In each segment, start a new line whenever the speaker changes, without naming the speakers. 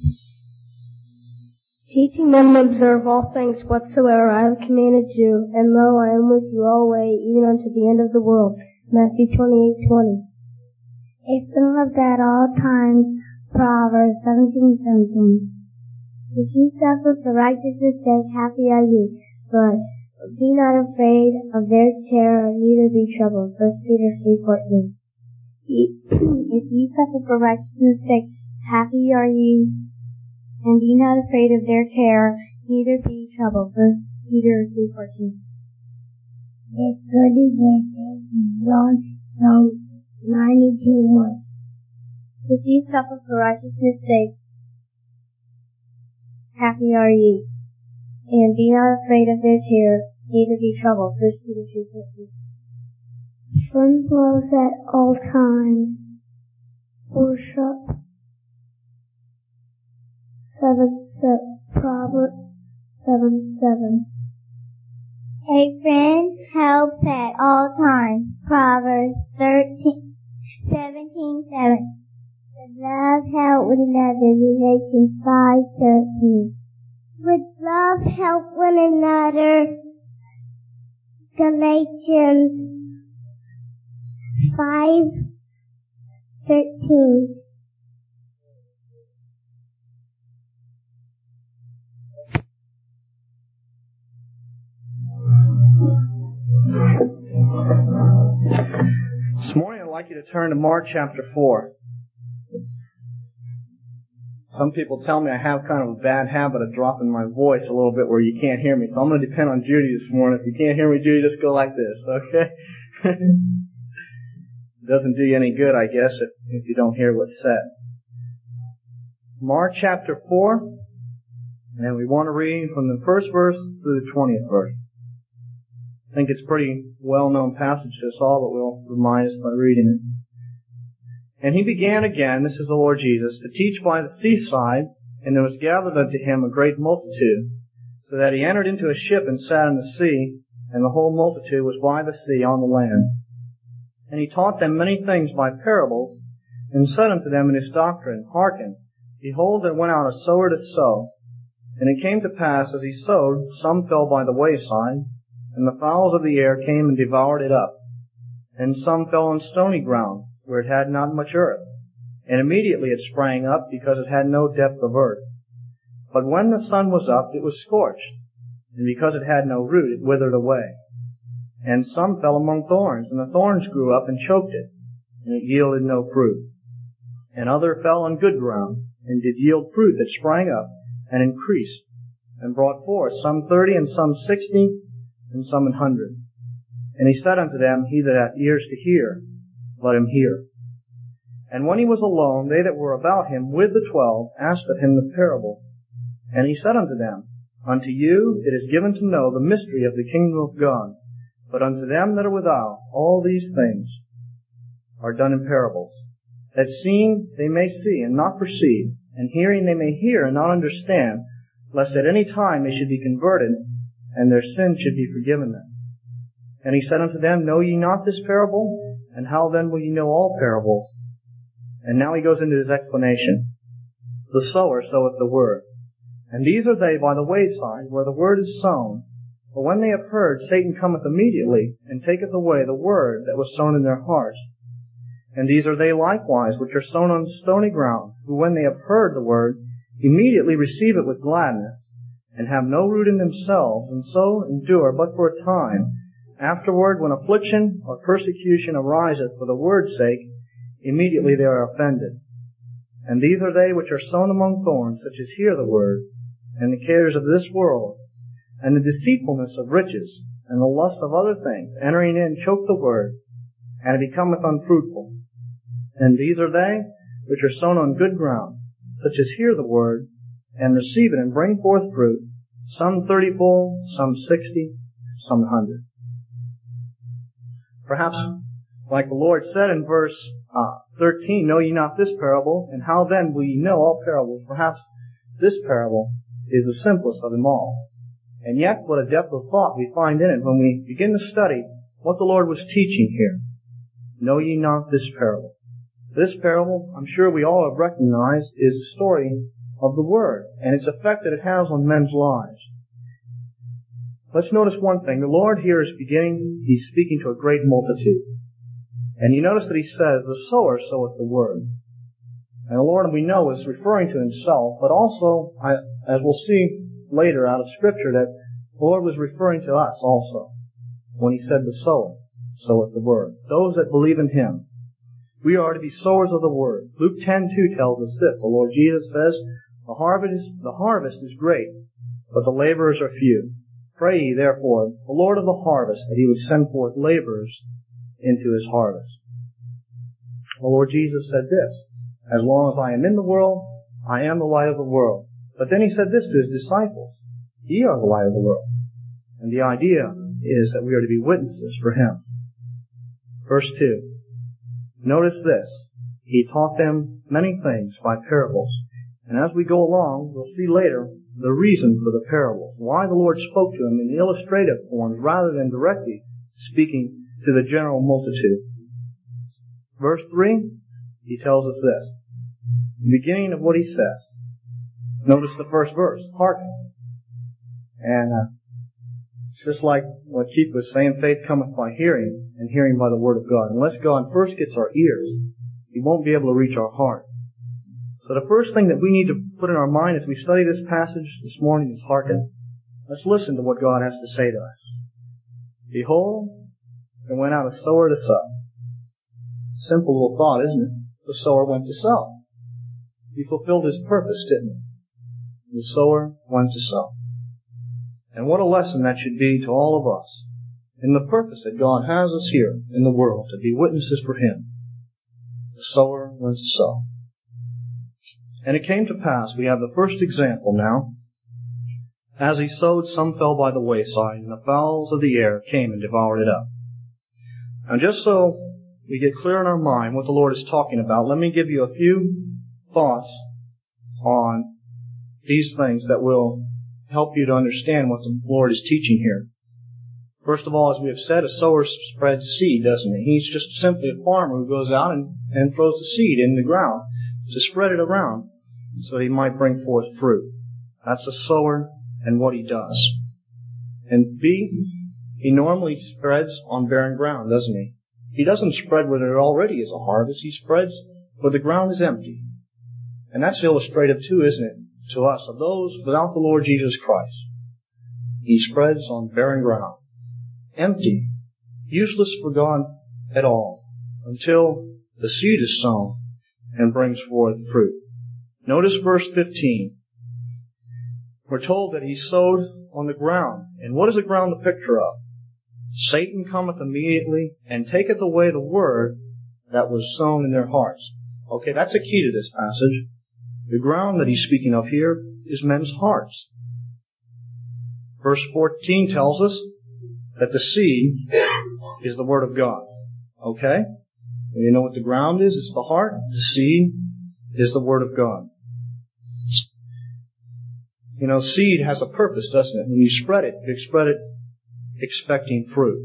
Teaching them to observe all things whatsoever I have commanded you, and lo, I am with you always, even unto the end of the world. Matthew 28:20.
If been loved at all times, Proverbs 17:17. If you suffer for righteousness' sake, happy are you, but be not afraid of their terror, neither be troubled. 1 Peter 3:14. If you suffer for righteousness' sake, happy are you, and be not afraid of their terror, neither be troubled. 1 Peter 3:14. It's good to get Psalm 92:1. If you suffer for righteousness' sake, happy are ye, and be not afraid of their terror, neither be troubled. 1 Peter 2:15.
Friends love at all times. Worship. Proverbs 7:7.
A friend helps at all times. Proverbs 17:7. With love help one another. Galatians 5:13. With love help one another. Galatians 5:13.
This morning I'd like you to turn to Mark chapter 4. Some people tell me I have kind of a bad habit of dropping my voice a little bit where you can't hear me, so I'm going to depend on Judy this morning. If you can't hear me, Judy, just go like this, okay? It doesn't do you any good, I guess, if you don't hear what's said. Mark chapter 4, and we want to read from the first verse through the 20th verse. I think it's a pretty well-known passage to us all, but we'll remind us by reading it. And he began again, this is the Lord Jesus, to teach by the seaside, and there was gathered unto him a great multitude, so that he entered into a ship and sat in the sea, and the whole multitude was by the sea on the land. And he taught them many things by parables, and said unto them in his doctrine, Hearken, behold, there went out a sower to sow. And it came to pass, as he sowed, some fell by the wayside, and the fowls of the air came and devoured it up. And some fell on stony ground, where it had not much earth. And immediately it sprang up, because it had no depth of earth. But when the sun was up, it was scorched, and because it had no root, it withered away. And some fell among thorns, and the thorns grew up and choked it, and it yielded no fruit. And other fell on good ground, and did yield fruit that sprang up, and increased, and brought forth some 30, and some 60, and some 100. And he said unto them, He that hath ears to hear, let him hear. And when he was alone, they that were about him with the 12 asked of him the parable. And he said unto them, Unto you it is given to know the mystery of the kingdom of God, but unto them that are without, all these things are done in parables, that seeing they may see and not perceive, and hearing they may hear and not understand, lest at any time they should be converted, and their sins should be forgiven them. And he said unto them, Know ye not this parable? And how then will ye know all parables? And now he goes into his explanation. The sower soweth the word. And these are they by the wayside, where the word is sown. But when they have heard, Satan cometh immediately, and taketh away the word that was sown in their hearts. And these are they likewise, which are sown on stony ground, who when they have heard the word, immediately receive it with gladness, and have no root in themselves, and so endure but for a time. Afterward, when affliction or persecution ariseth for the word's sake, immediately they are offended. And these are they which are sown among thorns, such as hear the word, and the cares of this world, and the deceitfulness of riches, and the lust of other things, entering in, choke the word, and it becometh unfruitful. And these are they which are sown on good ground, such as hear the word, and receive it, and bring forth fruit, some 30-fold, some 60, some 100. Perhaps, like the Lord said in verse 13, Know ye not this parable, and how then will ye know all parables? Perhaps this parable is the simplest of them all. And yet, what a depth of thought we find in it when we begin to study what the Lord was teaching here. Know ye not this parable? This parable, I'm sure we all have recognized, is the story of the Word and its effect that it has on men's lives. Let's notice one thing. The Lord here is He's speaking to a great multitude. And you notice that He says, the sower soweth the Word. And the Lord, we know, is referring to Himself, but also, as we'll see later out of Scripture, that the Lord was referring to us also when He said the sower soweth the Word. Those that believe in Him. We are to be sowers of the Word. Luke 10:2 tells us this. The Lord Jesus says, the harvest is great, but the laborers are few. Pray ye therefore the Lord of the harvest that He would send forth laborers into His harvest. The Lord Jesus said this, as long as I am in the world, I am the light of the world. But then He said this to His disciples, ye are the light of the world. And the idea is that we are to be witnesses for Him. Verse 2. Notice this. He taught them many things by parables. And as we go along, we'll see later the reason for the parables. Why the Lord spoke to them in illustrative forms rather than directly speaking to the general multitude. Verse 3, He tells us this. The beginning of what He says. Notice the first verse. Hearken. And it's just like what Keith was saying, faith cometh by hearing, and hearing by the Word of God. Unless God first gets our ears, He won't be able to reach our heart. So the first thing that we need to put in our mind as we study this passage this morning is hearken. Let's listen to what God has to say to us. Behold, there went out a sower to sow. Simple little thought, isn't it? The sower went to sow. He fulfilled his purpose, didn't he? The sower went to sow. And what a lesson that should be to all of us in the purpose that God has us here in the world to be witnesses for Him. The sower went to sow. And it came to pass, we have the first example now. As he sowed, some fell by the wayside, and the fowls of the air came and devoured it up. Now just so we get clear in our mind what the Lord is talking about, let me give you a few thoughts on these things that will help you to understand what the Lord is teaching here. First of all, as we have said, a sower spreads seed, doesn't he? He's just simply a farmer who goes out and throws the seed in the ground to spread it around so he might bring forth fruit. That's a sower and what he does. And B, he normally spreads on barren ground, doesn't he? He doesn't spread where there already is a harvest. He spreads where the ground is empty. And that's illustrative too, isn't it, to us, of those without the Lord Jesus Christ. He spreads on barren ground. Empty. Useless for God at all. Until the seed is sown and brings forth fruit. Notice verse 15. We're told that he sowed on the ground. And what is the ground the picture of? Satan cometh immediately and taketh away the word that was sown in their hearts. Okay, that's a key to this passage. The ground that he's speaking of here is men's hearts. Verse 14 tells us that the seed is the Word of God. Okay? And you know what the ground is? It's the heart. The seed is the Word of God. You know, seed has a purpose, doesn't it? When you spread it expecting fruit.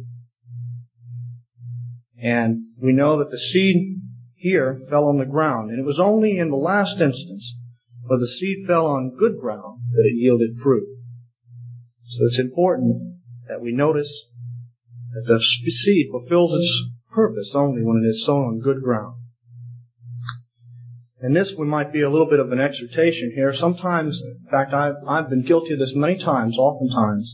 And we know that the seed here fell on the ground. And it was only in the last instance where the seed fell on good ground that it yielded fruit. So it's important that we notice that the seed fulfills its purpose only when it is sown on good ground. And this might be a little bit of an exhortation here. Sometimes, in fact, I've been guilty of this many times, oftentimes,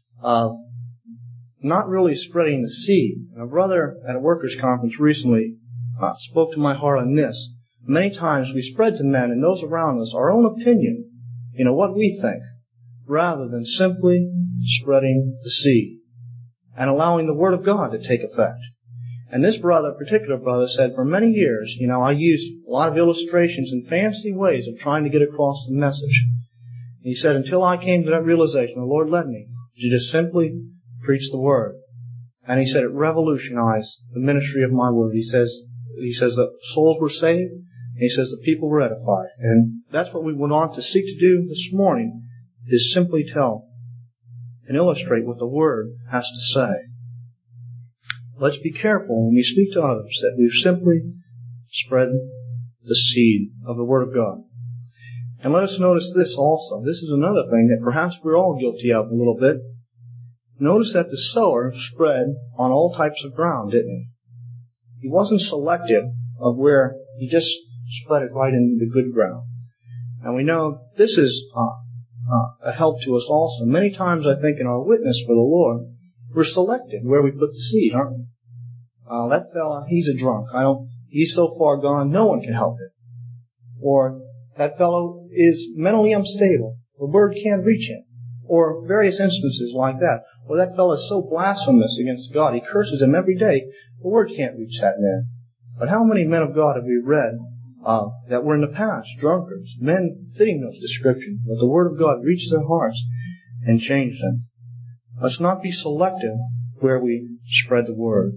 not really spreading the seed. And a brother at a workers' conference recently spoke to my heart on this. Many times we spread to men and those around us our own opinion, what we think, rather than simply spreading the seed and allowing the Word of God to take effect. And this particular brother said, for many years, I used a lot of illustrations and fancy ways of trying to get across the message. And he said, until I came to that realization, the Lord led me to just simply preach the Word. And he said it revolutionized the ministry of my Word. He says the souls were saved, and he says the people were edified. And that's what we went on to seek to do this morning, is simply tell and illustrate what the Word has to say. Let's be careful when we speak to others that we've simply spread the seed of the Word of God. And let us notice this also. This is another thing that perhaps we're all guilty of a little bit. Notice that the sower spread on all types of ground, didn't he? He wasn't selective of where he just spread it right into the good ground. And we know this is a help to us also. Many times I think in our witness for the Lord, we're selective where we put the seed, aren't we? That fella, he's a drunk. He's so far gone, no one can help it. Or that fellow is mentally unstable. The word can't reach him. Or various instances like that. Or that fellow is so blasphemous against God, he curses him every day, the word can't reach that man. But how many men of God have we read that were in the past drunkards, men fitting those descriptions, but the word of God reached their hearts and changed them? Let's not be selective where we spread the word.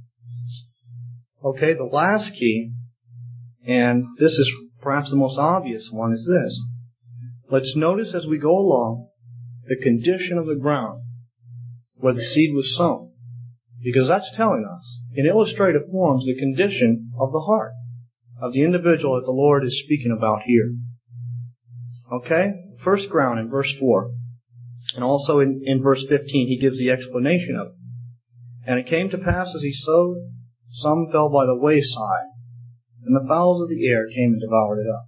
Okay, the last key, and this is perhaps the most obvious one, is this. Let's notice as we go along the condition of the ground where the seed was sown. Because that's telling us, in illustrative forms, the condition of the heart of the individual that the Lord is speaking about here. Okay? First ground in verse 4. And also in verse 15, he gives the explanation of it. And it came to pass as he sowed, some fell by the wayside, and the fowls of the air came and devoured it up.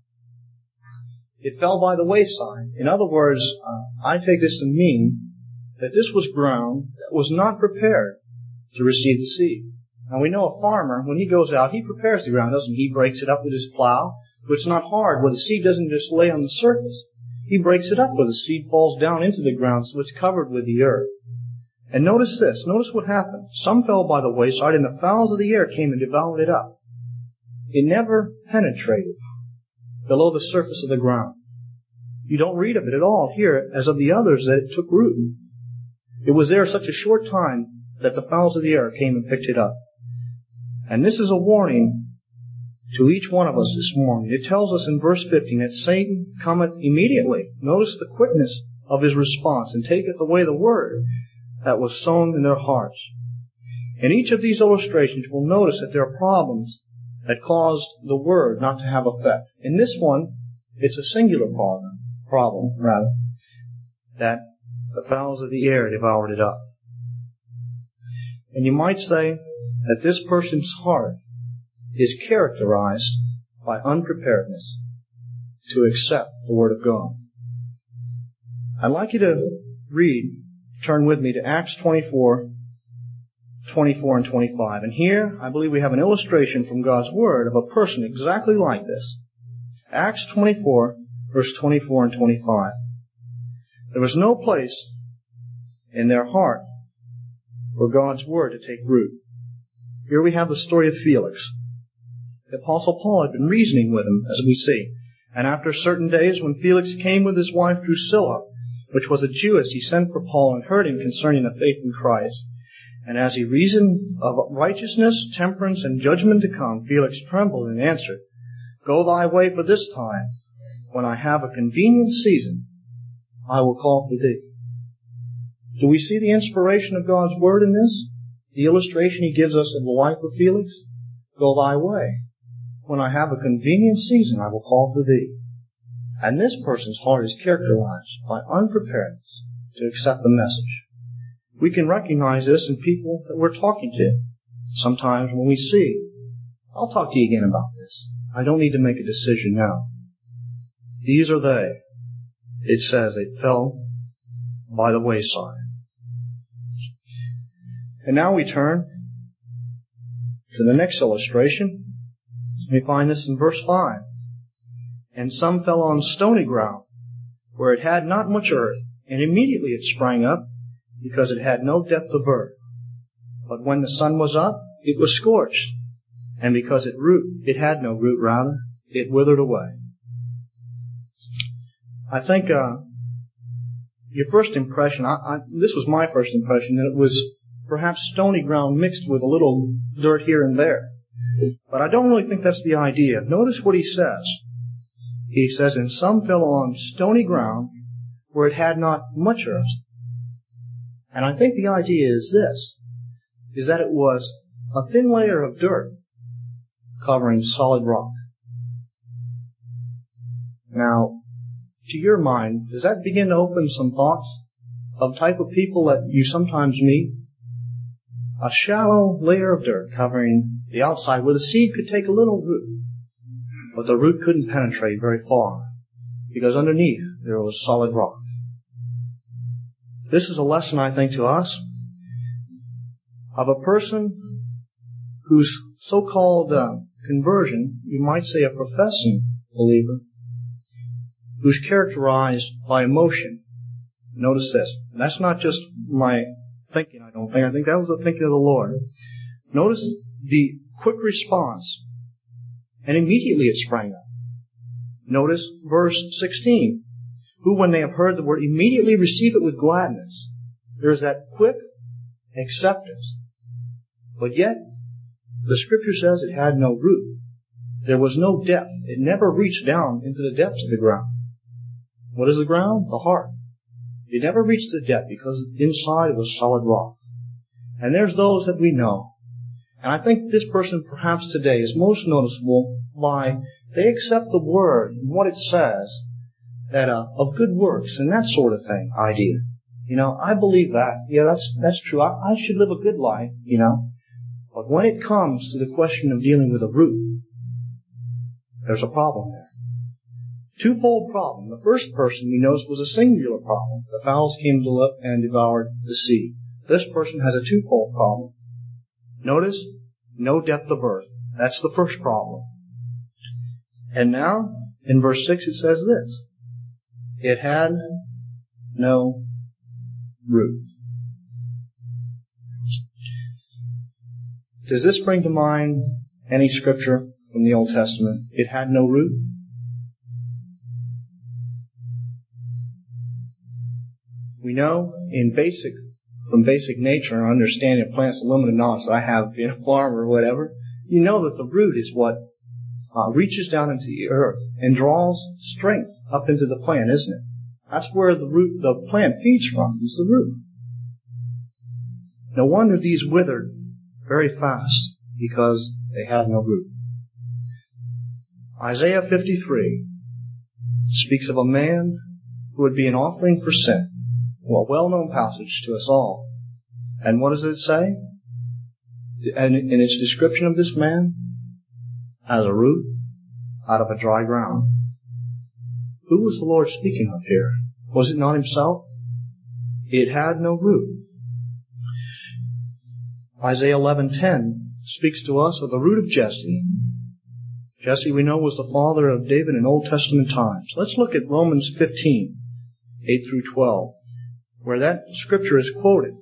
It fell by the wayside. In other words, I take this to mean that this was ground that was not prepared to receive the seed. Now we know a farmer, when he goes out, he prepares the ground, doesn't he? He breaks it up with his plow, so it's not hard, where the seed doesn't just lay on the surface. He breaks it up where the seed falls down into the ground, so it's covered with the earth. And notice this. Notice what happened. Some fell by the wayside, and the fowls of the air came and devoured it up. It never penetrated below the surface of the ground. You don't read of it at all here, as of the others, that it took root. It was there such a short time that the fowls of the air came and picked it up. And this is a warning to each one of us this morning. It tells us in verse 15 that Satan cometh immediately. Notice the quickness of his response, and taketh away the word that was sown in their hearts. In each of these illustrations, we'll notice that there are problems that caused the word not to have effect. In this one, it's a singular problem, that the fowls of the air devoured it up. And you might say that this person's heart is characterized by unpreparedness to accept the Word of God. I'd like you to turn with me to Acts 24, 24 and 25. And here, I believe we have an illustration from God's Word of a person exactly like this. Acts 24, verse 24 and 25. There was no place in their heart for God's Word to take root. Here we have the story of Felix. The Apostle Paul had been reasoning with him, as we see. And after certain days, when Felix came with his wife Drusilla, which was a Jewess, he sent for Paul and heard him concerning the faith in Christ. And as he reasoned of righteousness, temperance, and judgment to come, Felix trembled and answered, Go thy way for this time. When I have a convenient season, I will call for thee. Do we see the inspiration of God's Word in this? The illustration he gives us of the life of Felix? Go thy way. When I have a convenient season, I will call for thee. And this person's heart is characterized by unpreparedness to accept the message. We can recognize this in people that we're talking to. Sometimes when we see, I'll talk to you again about this. I don't need to make a decision now. These are they. It says they fell by the wayside. And now we turn to the next illustration. We find this in verse 5. And some fell on stony ground, where it had not much earth, and immediately it sprang up, because it had no depth of earth. But when the sun was up, it was scorched, and because it had no root, it withered away. I think your first impression, this was my first impression, that it was perhaps stony ground mixed with a little dirt here and there. But I don't really think that's the idea. Notice what he says. He says, and some fell on stony ground where it had not much earth. And I think the idea is this, is that it was a thin layer of dirt covering solid rock. Now, to your mind, does that begin to open some thoughts of the type of people that you sometimes meet? A shallow layer of dirt covering the outside where the seed could take a little root, but the root couldn't penetrate very far because underneath there was solid rock. This is a lesson, I think, to us of a person whose so-called conversion, you might say a professing believer, who's characterized by emotion. Notice this. That's not just my thinking, I don't think. I think that was the thinking of the Lord. Notice the quick response. And immediately it sprang up. Notice verse 16. Who, when they have heard the word, immediately receive it with gladness. There's that quick acceptance. But yet, the Scripture says it had no root. There was no depth. It never reached down into the depths of the ground. What is the ground? The heart. It never reached the depth because inside it was solid rock. And there's those that we know. And I think this person perhaps today is most noticeable by they accept the Word and what it says that of good works and that sort of thing, idea. You know, I believe that. Yeah, that's true. I should live a good life, you know. But when it comes to the question of dealing with a root, there's a problem there. Twofold problem. The first person we noticed was a singular problem. The fowls came and devoured the seed. This person has a twofold problem. Notice, no depth of earth. That's the first problem. And now, in verse 6 it says this. It had no root. Does this bring to mind any scripture from the Old Testament? It had no root? We know from basic nature and understanding of plants and limited knowledge that I have being a farmer or whatever, you know that the root is what reaches down into the earth and draws strength up into the plant, isn't it? That's where the plant feeds from, is the root. No wonder these withered very fast because they had no root. Isaiah 53 speaks of a man who would be an offering for sin. Well, a well-known passage to us all. And what does it say? And in its description of this man, as a root out of a dry ground. Who was the Lord speaking of here? Was it not himself? It had no root. Isaiah 11:10 speaks to us of the root of Jesse. Jesse, we know, was the father of David in Old Testament times. Let's look at Romans 15, 8 through 12, where that scripture is quoted.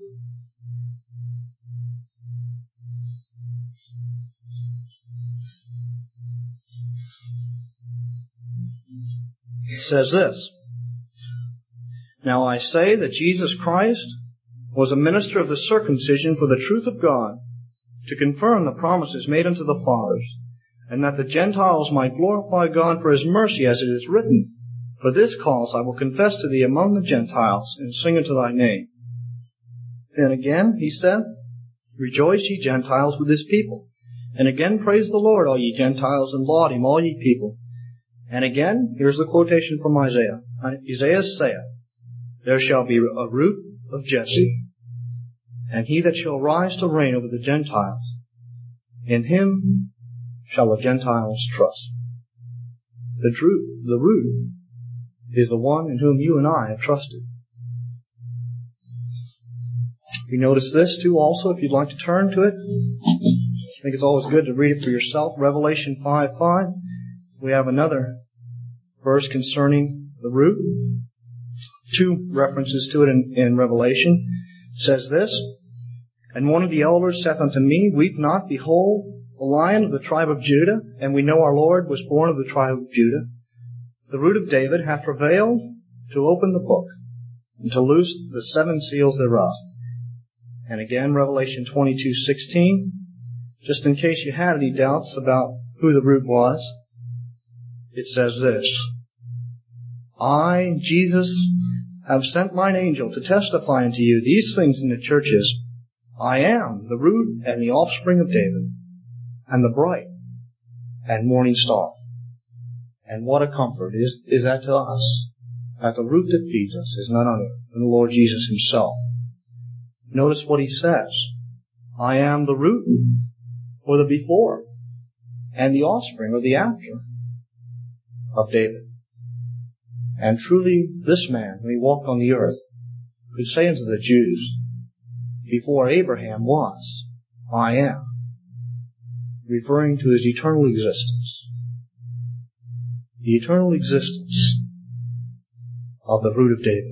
It says this, Now I say that Jesus Christ was a minister of the circumcision for the truth of God, to confirm the promises made unto the fathers, and that the Gentiles might glorify God for His mercy, as it is written, For this cause I will confess to thee among the Gentiles, and sing unto thy name. And again, he said, Rejoice, ye Gentiles, with His people. And again, praise the Lord, all ye Gentiles, and laud Him, all ye people. And again, here's the quotation from Isaiah. Isaiah saith, There shall be a root of Jesse, and he that shall rise to reign over the Gentiles. In him shall the Gentiles trust. The root is the one in whom you and I have trusted. You notice this too also, if you'd like to turn to it. I think it's always good to read it for yourself. Revelation 5:5. We have another verse concerning the root. Two references to it in Revelation. It says this, And one of the elders saith unto me, Weep not, behold, the Lion of the tribe of Judah, and we know our Lord was born of the tribe of Judah, the root of David, hath prevailed to open the book, and to loose the seven seals thereof. And again, Revelation 22:16, just in case you had any doubts about who the root was, it says this, I, Jesus, have sent mine angel to testify unto you these things in the churches. I am the root and the offspring of David, and the bright and morning star. And what a comfort is that to us, that the root that feeds us is none other than the Lord Jesus himself. Notice what he says. I am the root, or the before, and the offspring, or the after, of David. And truly this man, when he walked on the earth, could say unto the Jews, before Abraham was, I am, referring to his eternal existence. The eternal existence of the root of David.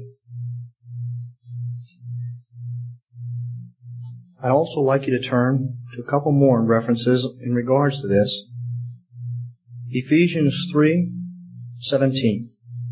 I'd also like you to turn to a couple more references in regards to this. Ephesians 3:17.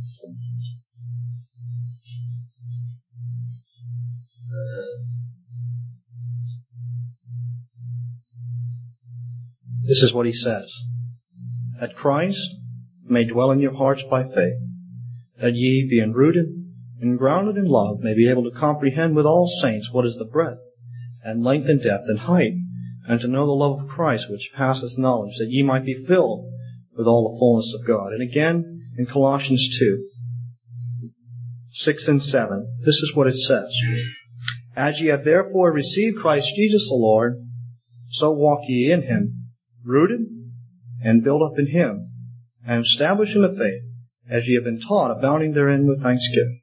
This is what he says. That Christ may dwell in your hearts by faith, that ye, being rooted and grounded in love, may be able to comprehend with all saints what is the breadth and length and depth and height, and to know the love of Christ which passeth knowledge, that ye might be filled with all the fullness of God. And again, in Colossians 2:6 and 7, this is what it says. As ye have therefore received Christ Jesus the Lord, so walk ye in him, rooted and built up in him, and established in the faith, as ye have been taught, abounding therein with thanksgiving.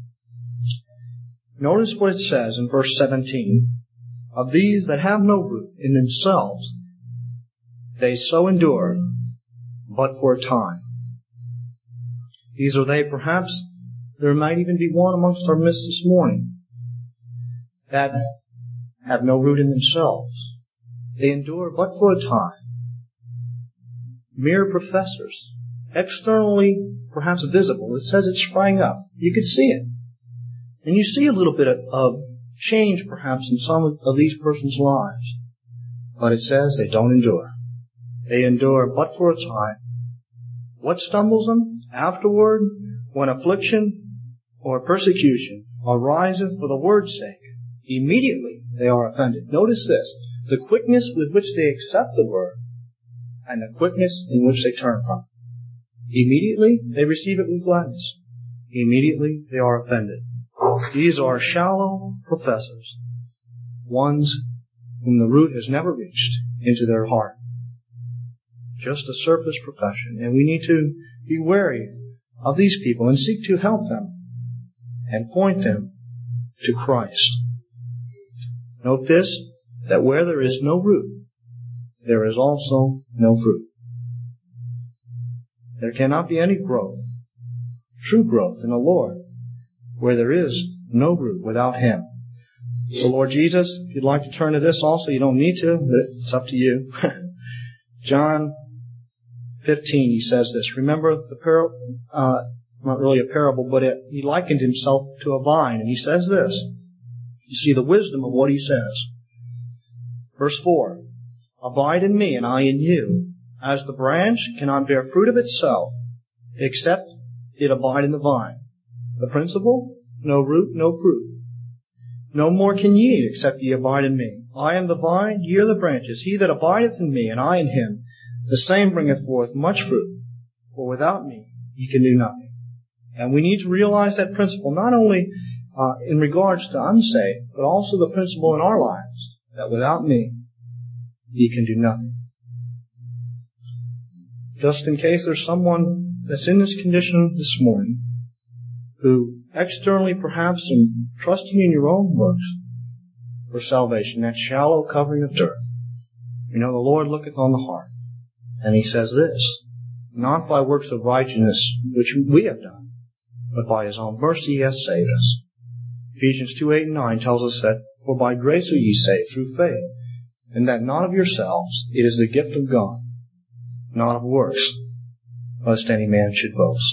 Notice what it says in verse 17. Of these that have no root in themselves, they so endure, but for a time. These are they, perhaps there might even be one amongst our midst this morning, that have no root in themselves. They endure but for a time. Mere professors, externally perhaps visible. It says it sprang up. You could see it. And you see a little bit of change perhaps in some of these persons' lives. But it says they don't endure. They endure but for a time. What stumbles them? Afterward, when affliction or persecution ariseth for the word's sake, immediately they are offended. Notice this. The quickness with which they accept the word and the quickness in which they turn from it. Immediately they receive it with gladness. Immediately they are offended. These are shallow professors, ones whom the root has never reached into their heart. Just a surface profession. And we need to be wary of these people and seek to help them and point them to Christ. Note this, that where there is no root, there is also no fruit. There cannot be any growth, true growth in the Lord, where there is no root without Him. So Lord Jesus, if you'd like to turn to this also, you don't need to, but it's up to you. John 15, he says this. Remember the parable, not really a parable, but he likened himself to a vine, and he says this. You see the wisdom of what he says. Verse 4, abide in me and I in you, as the branch cannot bear fruit of itself, except it abide in the vine. The principle, no root, no fruit. No more can ye, except ye abide in me. I am the vine, ye are the branches. He that abideth in me, and I in him, the same bringeth forth much fruit. For without me, ye can do nothing. And we need to realize that principle, not only in regards to unsaved, but also the principle in our lives, that without me, ye can do nothing. Just in case there's someone that's in this condition this morning, who externally perhaps in trusting in your own works for salvation, that shallow covering of dirt. You know, the Lord looketh on the heart. And He says this, not by works of righteousness which we have done, but by His own mercy He has saved us. Ephesians 2:8 and 9 tells us that, for by grace are ye saved through faith, and that not of yourselves, it is the gift of God, not of works, lest any man should boast.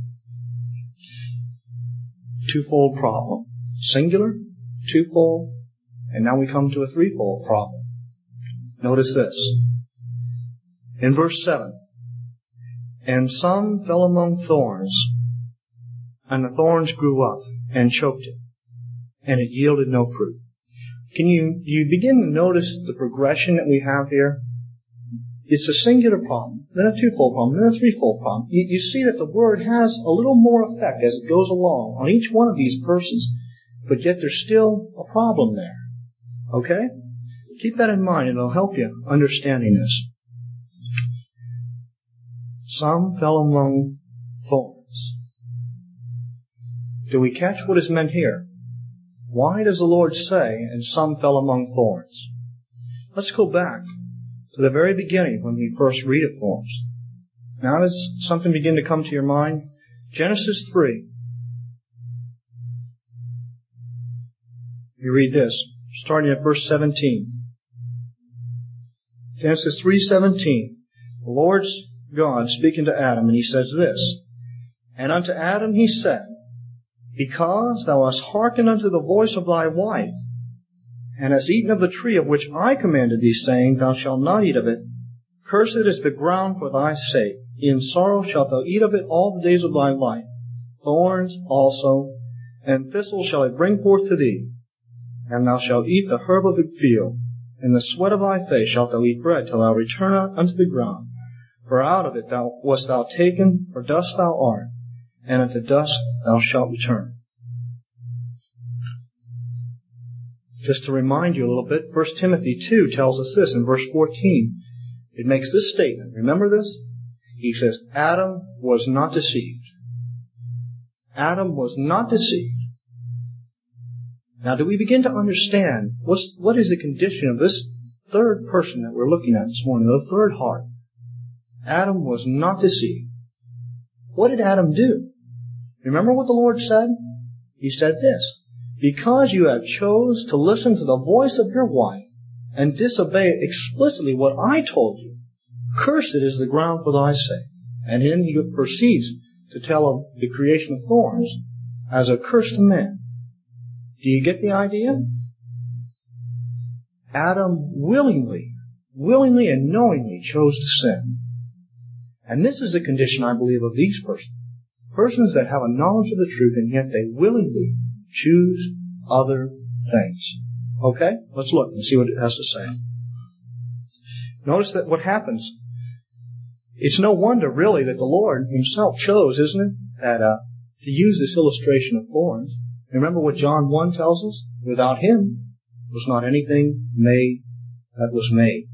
Twofold problem. Singular, twofold, and now we come to a threefold problem. Notice this. In verse 7, and some fell among thorns, and the thorns grew up and choked it, and it yielded no fruit. Do you begin to notice the progression that we have here? it's a singular problem, then a twofold problem, then a threefold problem. You see that the Word has a little more effect as it goes along on each one of these persons, but yet there's still a problem there. Okay? Keep that in mind, and it'll help you understanding this. Some fell among thorns. Do we catch what is meant here? Why does the Lord say, and some fell among thorns? Let's go back to the very beginning when we first read of thorns. Now does something begin to come to your mind? Genesis 3. You read this, starting at verse 17. Genesis 3:17. The Lord God speaking to Adam, and He says this, And unto Adam He said, Because thou hast hearkened unto the voice of thy wife, and hast eaten of the tree of which I commanded thee, saying, Thou shalt not eat of it, cursed is the ground for thy sake. In sorrow shalt thou eat of it all the days of thy life. Thorns also, and thistles shall it bring forth to thee. And thou shalt eat the herb of the field. In the sweat of thy face shalt thou eat bread, till thou return unto the ground. For out of it wast thou taken, for dust thou art, and unto dust thou shalt return. Just to remind you a little bit, 1 Timothy 2 tells us this in verse 14. It makes this statement. Remember this? He says, Adam was not deceived. Adam was not deceived. Now, do we begin to understand what is the condition of this third person that we're looking at this morning, the third heart? Adam was not deceived. What did Adam do? Remember what the Lord said? He said this, Because you have chose to listen to the voice of your wife and disobey explicitly what I told you, cursed is the ground for thy sake. And then he proceeds to tell of the creation of thorns as a curse to man. Do you get the idea? Adam willingly and knowingly chose to sin. And this is the condition, I believe, of these persons. Persons that have a knowledge of the truth, and yet they willingly choose other things. Okay? Let's look and see what it has to say. Notice that what happens, it's no wonder, really, that the Lord Himself chose, isn't it, that to use this illustration of thorns. Remember what John 1 tells us? Without Him was not anything made that was made.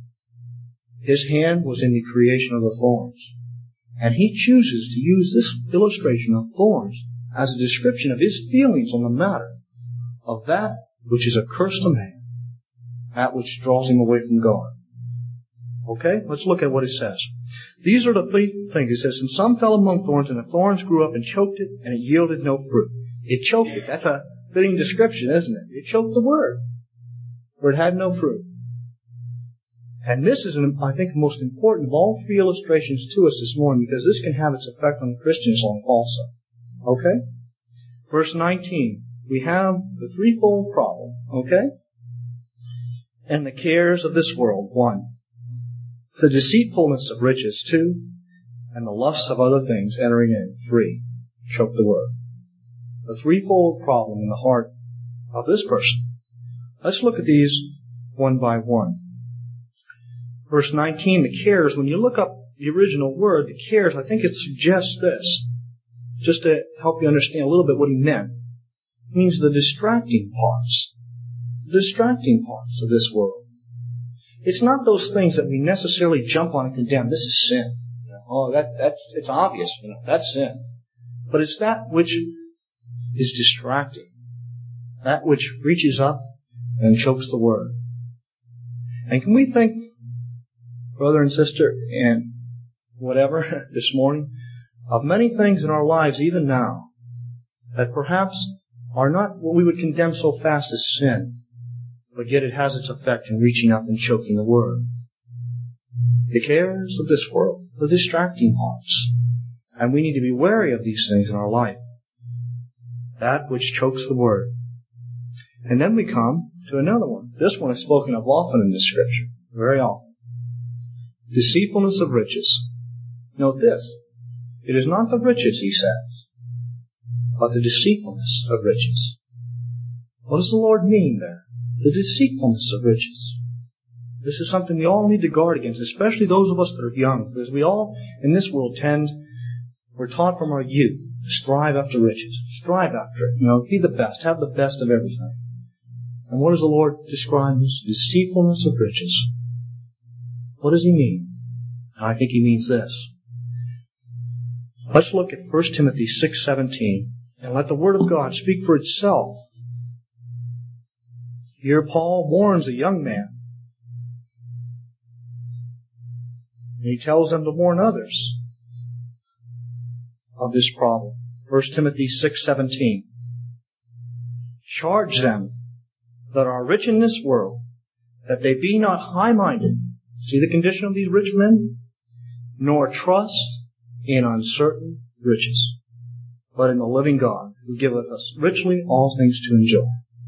His hand was in the creation of the thorns. And He chooses to use this illustration of thorns as a description of His feelings on the matter of that which is a curse to man, that which draws him away from God. Okay? Let's look at what it says. These are the three things. It says, And some fell among thorns, and the thorns grew up and choked it, and it yielded no fruit. It choked it. That's a fitting description, isn't it? It choked the word, for it had no fruit. And this is, I think, the most important of all three illustrations to us this morning, because this can have its effect on Christians also. Okay? Verse 19. We have the threefold problem. Okay? And the cares of this world. 1. The deceitfulness of riches. 2. And the lusts of other things entering in. 3. Choke the word. The threefold problem in the heart of this person. Let's look at these one by one. Verse 19, the cares, when you look up the original word, the cares, I think it suggests this, just to help you understand a little bit what he meant. It means the distracting parts. The distracting parts of this world. It's not those things that we necessarily jump on and condemn. This is sin. It's obvious. That's sin. But it's that which is distracting. That which reaches up and chokes the word. And can we think, brother and sister, and whatever this morning, of many things in our lives even now that perhaps are not what we would condemn so fast as sin, but yet it has its effect in reaching up and choking the word. The cares of this world, the distracting parts. And we need to be wary of these things in our life. That which chokes the word. And then we come to another one. This one is spoken of often in the Scripture. Very often. Deceitfulness of riches. Note this. It is not the riches, he says, but the deceitfulness of riches. What does the Lord mean there? The deceitfulness of riches. This is something we all need to guard against, especially those of us that are young, because we all in this world we're taught from our youth to strive after riches. Strive after it. Be the best. Have the best of everything. And what does the Lord describe as deceitfulness of riches? What does He mean? I think He means this. Let's look at 1 Timothy 6:17 and let the Word of God speak for itself. Here Paul warns a young man. And he tells them to warn others of this problem. 1 Timothy 6:17. Charge them that are rich in this world, that they be not high-minded. See the condition of these rich men? Nor trust in uncertain riches, but in the living God, who giveth us richly all things to enjoy.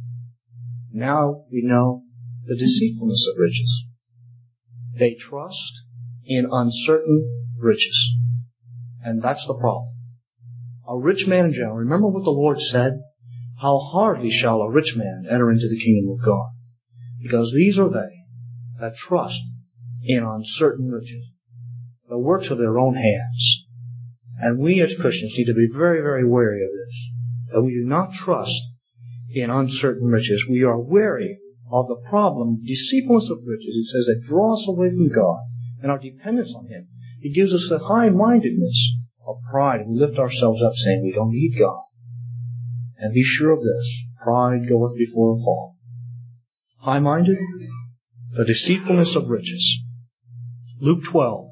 Now we know the deceitfulness of riches. They trust in uncertain riches. And that's the problem. A rich man in general, remember what the Lord said? How hardly shall a rich man enter into the kingdom of God. Because these are they that trust in uncertain riches, the works of their own hands. And we as Christians need to be very, very wary of this. That we do not trust in uncertain riches. We are wary of the problem, deceitfulness of riches. It says it draws us away from God and our dependence on Him. It gives us a high-mindedness of pride. We lift ourselves up saying we don't need God. And be sure of this, pride goeth before a fall. High-minded, the deceitfulness of riches. Luke 12.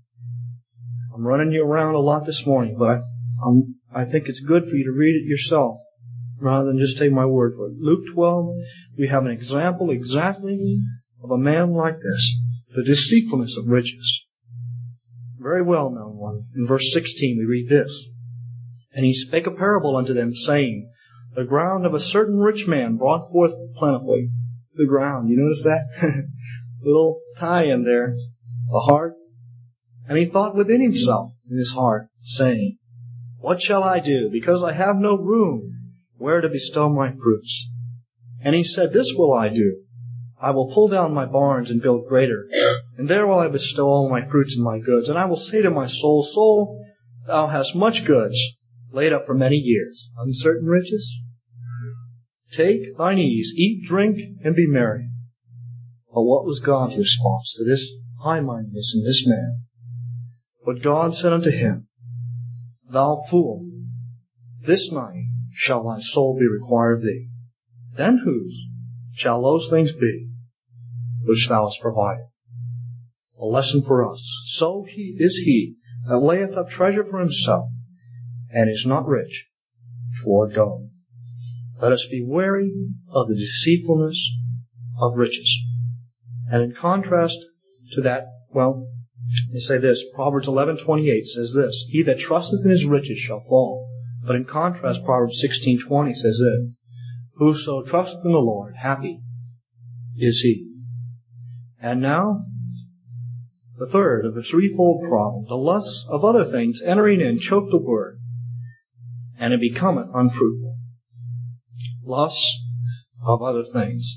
I'm running you around a lot this morning, but I think it's good for you to read it yourself rather than just take my word for it. Luke 12, we have an example exactly of a man like this, the deceitfulness of riches. Very well known one. In verse 16 we read this. And he spake a parable unto them, saying, the ground of a certain rich man brought forth plentifully. The ground, you notice that? Little tie-in there. The heart. And he thought within himself, in his heart, saying, what shall I do, because I have no room where to bestow my fruits? And he said, this will I do. I will pull down my barns and build greater, and there will I bestow all my fruits and my goods. And I will say to my soul, soul, thou hast much goods laid up for many years. Uncertain riches? Take thine ease, eat, drink, and be merry. But what was God's response to this high-mindedness in this man? But God said unto him, thou fool, this night shall thy soul be required of thee. Then whose shall those things be which thou hast provided? A lesson for us. So is he that layeth up treasure for himself, and is not rich toward God. Let us be wary of the deceitfulness of riches. And in contrast to that, they say this, Proverbs 11:28 says this, he that trusteth in his riches shall fall. But in contrast, Proverbs 16:20 says this, whoso trusteth in the Lord, happy is he. And now, the third of the threefold problem, the lusts of other things entering in choke the word, and it becometh unfruitful. Lusts of other things.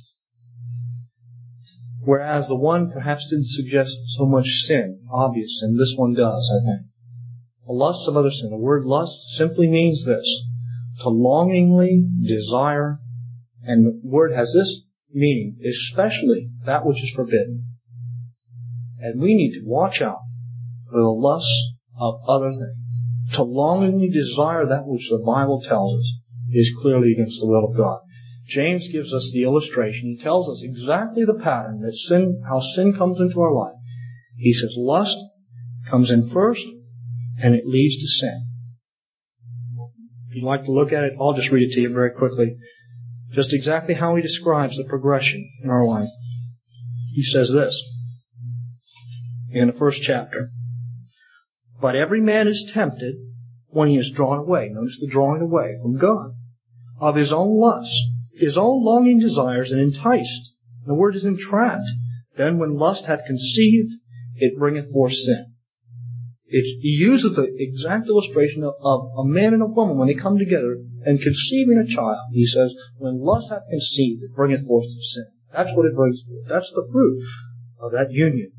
Whereas the one perhaps didn't suggest so much sin, obvious sin, this one does, I think. The lusts of other sin. The word lust simply means this, to longingly desire, and the word has this meaning, especially that which is forbidden. And we need to watch out for the lusts of other things. To longingly desire that which the Bible tells us is clearly against the will of God. James gives us the illustration. He tells us exactly the pattern that sin, how sin comes into our life. He says lust comes in first, and it leads to sin. If you'd like to look at it, I'll just read it to you very quickly. Just exactly how he describes the progression in our life. He says this in the first chapter. But every man is tempted when he is drawn away. Notice the drawing away from God. Of his own lust, his own longing desires, and enticed. The word is entrapped. Then when lust hath conceived, it bringeth forth sin. He uses the exact illustration of a man and a woman when they come together and conceiving a child. He says, when lust hath conceived, it bringeth forth sin. That's what it brings forth. That's the fruit of that union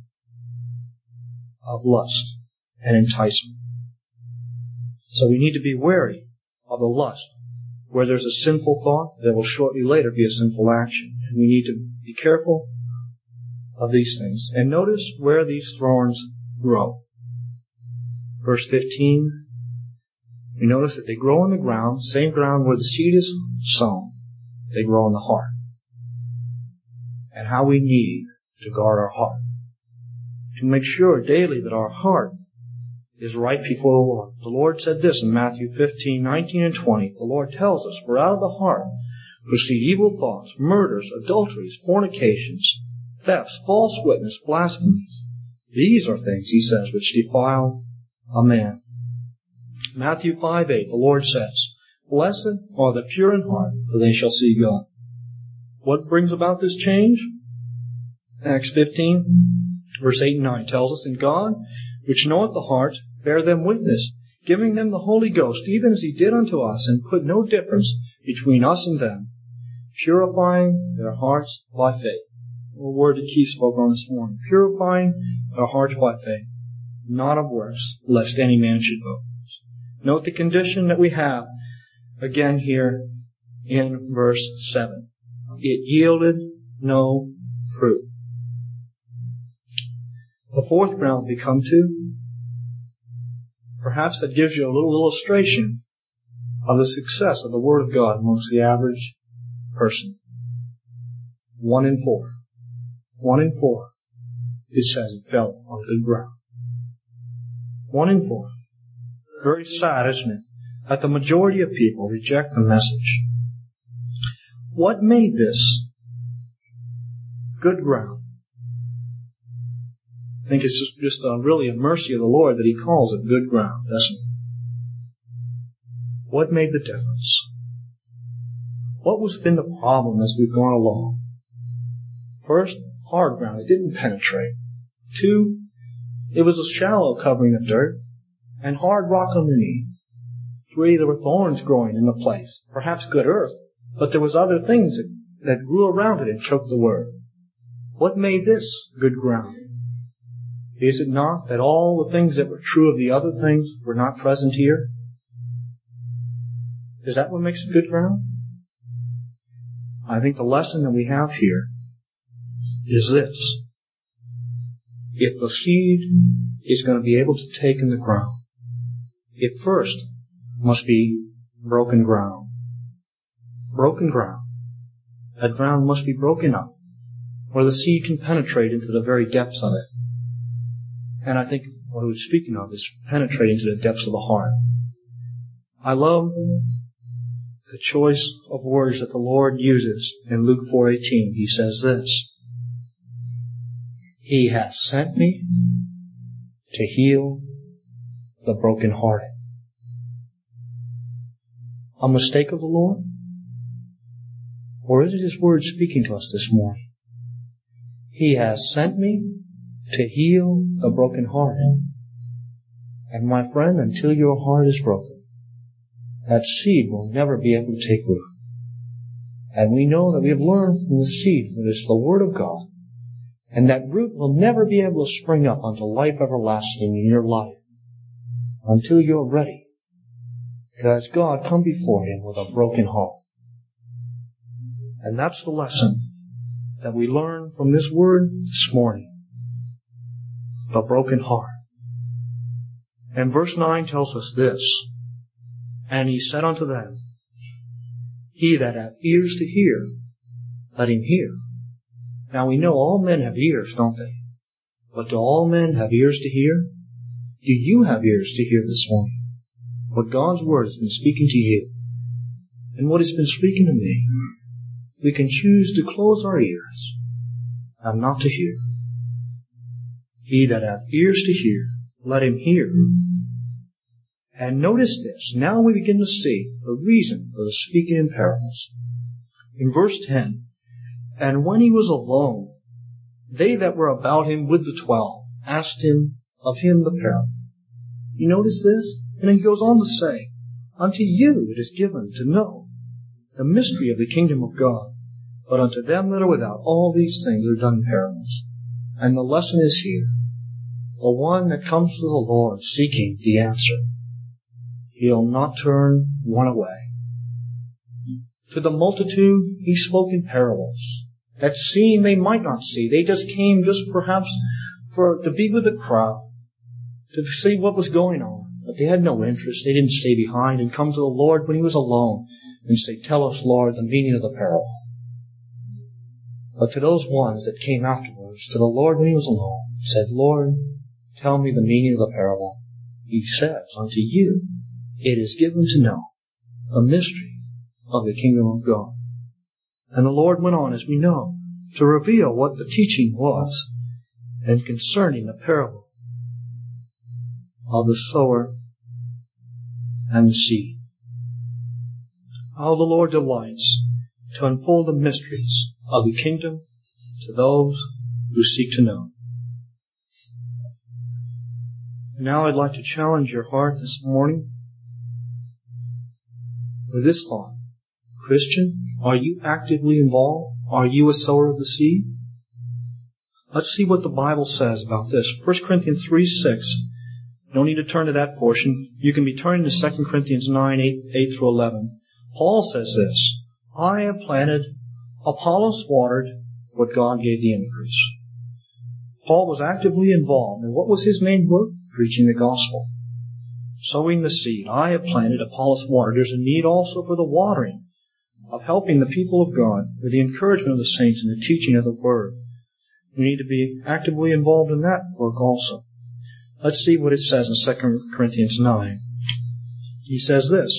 of lust and enticement. So we need to be wary of the lust. Where there's a sinful thought, there will shortly later be a sinful action. And we need to be careful of these things. And notice where these thorns grow. Verse 15, we notice that they grow on the ground, same ground where the seed is sown. They grow in the heart. And how we need to guard our heart. To make sure daily that our heart is right before the Lord. The Lord said this in Matthew 15, 19 and 20. The Lord tells us, for out of the heart proceed evil thoughts, murders, adulteries, fornications, thefts, false witness, blasphemies. These are things, he says, which defile a man. Matthew 5:8, the Lord says, blessed are the pure in heart, for they shall see God. What brings about this change? Acts 15, verse 8 and 9 tells us, and God, which knoweth the heart, bear them witness, giving them the Holy Ghost, even as He did unto us, and put no difference between us and them, purifying their hearts by faith. A word that Keith spoke on this morning. Purifying their hearts by faith, not of works, lest any man should boast. Note the condition that we have, again here in verse 7. It yielded no fruit. The fourth ground we come to, perhaps that gives you a little illustration of the success of the Word of God amongst the average person. 1 in 4. 1 in 4. It says it fell on good ground. 1 in 4. Very sad, isn't it, that the majority of people reject the message. What made this good ground? I think it's just really a mercy of the Lord that He calls it good ground, doesn't it? What made the difference? What has been the problem as we've gone along? First, hard ground. It didn't penetrate. 2, it was a shallow covering of dirt and hard rock underneath. 3, there were thorns growing in the place. Perhaps good earth, but there was other things that grew around it and choked the word. What made this good ground? Is it not that all the things that were true of the other things were not present here? Is that what makes it good ground? I think the lesson that we have here is this. If the seed is going to be able to take in the ground, it first must be broken ground. Broken ground. That ground must be broken up, where the seed can penetrate into the very depths of it. And I think what he was speaking of is penetrating to the depths of the heart. I love the choice of words that the Lord uses in Luke 4:18. He says this, He hath sent me to heal the brokenhearted. A mistake of the Lord? Or is it His word speaking to us this morning? He has sent me to heal the brokenhearted. And my friend, until your heart is broken, that seed will never be able to take root. And we know that we have learned from the seed that it's the Word of God. And that root will never be able to spring up unto life everlasting in your life until you're ready. Because God come before Him with a broken heart. And that's the lesson that we learn from this word this morning. The broken heart. And verse 9 tells us this. And He said unto them, He that hath ears to hear, let him hear. Now we know all men have ears, don't they? But do all men have ears to hear? Do you have ears to hear this morning? What God's Word has been speaking to you, and what it's been speaking to me. We can choose to close our ears and not to hear. He that hath ears to hear, let him hear. And notice this. Now we begin to see the reason for the speaking in parables. In verse 10, And when He was alone, they that were about Him with the 12 asked Him of Him the parable. You notice this? And He goes on to say, Unto you it is given to know the mystery of the kingdom of God, but unto them that are without, all these things are done in parables, And the lesson is here. The one that comes to the Lord seeking the answer, He'll not turn one away. To the multitude He spoke in parables, that seeing they might not see. They just came just perhaps to be with the crowd, to see what was going on. But they had no interest. They didn't stay behind and come to the Lord when He was alone and say, "Tell us, Lord, the meaning of the parable." But to those ones that came afterwards, to the Lord when He was alone, said, "Lord, tell me the meaning of the parable." He says, "Unto you it is given to know the mystery of the kingdom of God." And the Lord went on, as we know, to reveal what the teaching was, and concerning the parable of the sower and the seed. How the Lord delights to unfold the mysteries of the kingdom to those who seek to know. Now I'd like to challenge your heart this morning with this thought. Christian, are you actively involved? Are you a sower of the seed? Let's see what the Bible says about this. 1 Corinthians 3:6. No need to turn to that portion. You can be turning to 2 Corinthians 9:8 through 11. Paul says this, "I have planted, Apollos watered, but God gave the increase." Paul was actively involved. And what was his main work? Preaching the gospel. Sowing the seed. I have planted, Apollos watered. There's a need also for the watering, of helping the people of God with the encouragement of the saints and the teaching of the Word. We need to be actively involved in that work also. Let's see what it says in 2 Corinthians 9. He says this,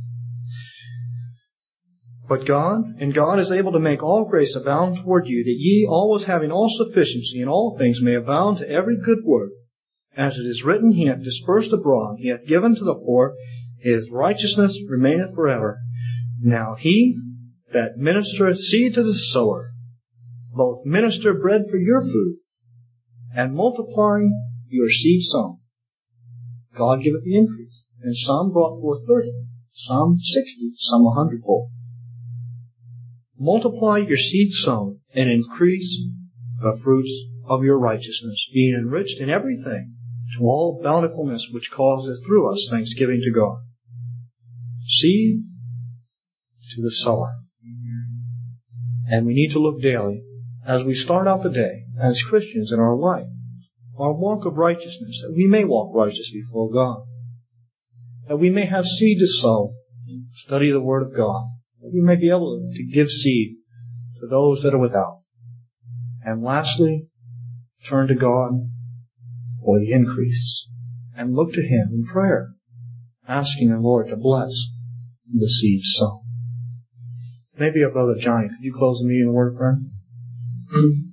"But God is able to make all grace abound toward you, that ye, always having all sufficiency in all things, may abound to every good work. As it is written, He hath dispersed abroad, He hath given to the poor, His righteousness remaineth forever. Now He that ministereth seed to the sower, both minister bread for your food, and multiply your seed sown. God giveth the increase. And some brought forth 30, some 60, some 100-fold. Multiply your seed sown, and increase the fruits of your righteousness, being enriched in everything to all bountifulness which causes through us thanksgiving to God." Seed to the sower. And we need to look daily, as we start out the day, as Christians in our life, our walk of righteousness, that we may walk righteous before God, that we may have seed to sow, study the Word of God, that we may be able to give seed to those that are without. And lastly, turn to God for the increase, and look to Him in prayer, asking the Lord to bless the seed sown. Maybe, Brother Johnny, could you close the meeting in a word of prayer?